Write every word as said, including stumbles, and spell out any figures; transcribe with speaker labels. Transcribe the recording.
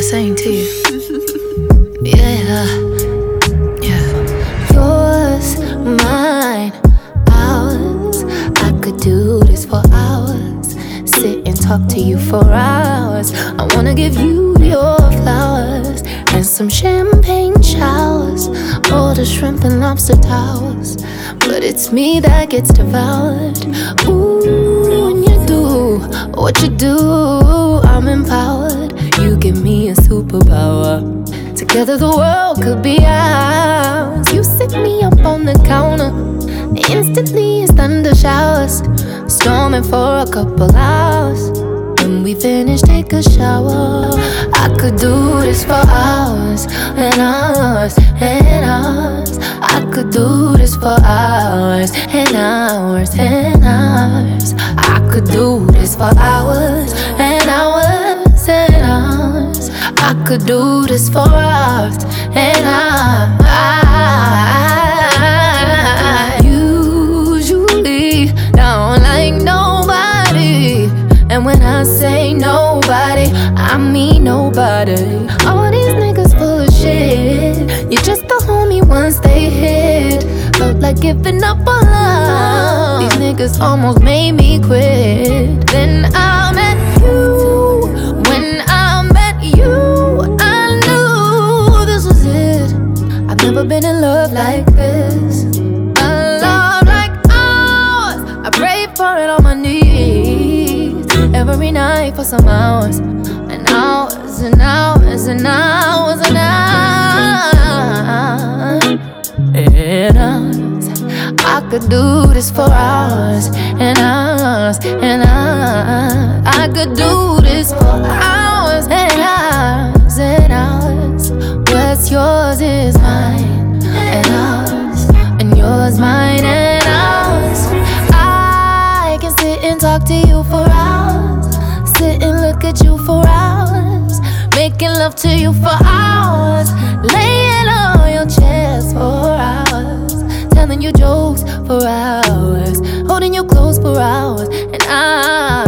Speaker 1: same to you. Yeah, yeah.
Speaker 2: Yours, mine, ours. I could do this for hours. Sit and talk to you for hours. I wanna give you your flowers and some champagne showers, all the shrimp and lobster towers. But it's me that gets devoured. Ooh, when you do what you do, I'm empowered. You give me a superpower. Together the world could be ours. You sit me up on the counter. Instantly it's thunder showers, storming for a couple hours. When we finish, take a shower. I could do this for hours and hours and hours. I could do this for hours and hours and hours. I could do this for hours and hours and hours. I could do this for hours and hours. Usually don't like nobody, and when I say nobody, I mean nobody. All these niggas full of shit. You're just a homie once they hit. Felt like giving up on love. These niggas almost made me quit. Then I met you. When I met you, I knew this was it. I've never been in love like this. A love like ours. I pray for it on my knees every night for some hours and hours and hours and hours and hours and hours. I could do this for hours and hours and hours. I could do this for hours and hours and hours. What's yours is mine and ours, and yours mine and ours. I can sit and talk to you for hours, sit and look at you for hours, making love to you for hours, laying on your chest for hours, telling you jokes for hours, holding you close for hours and hours.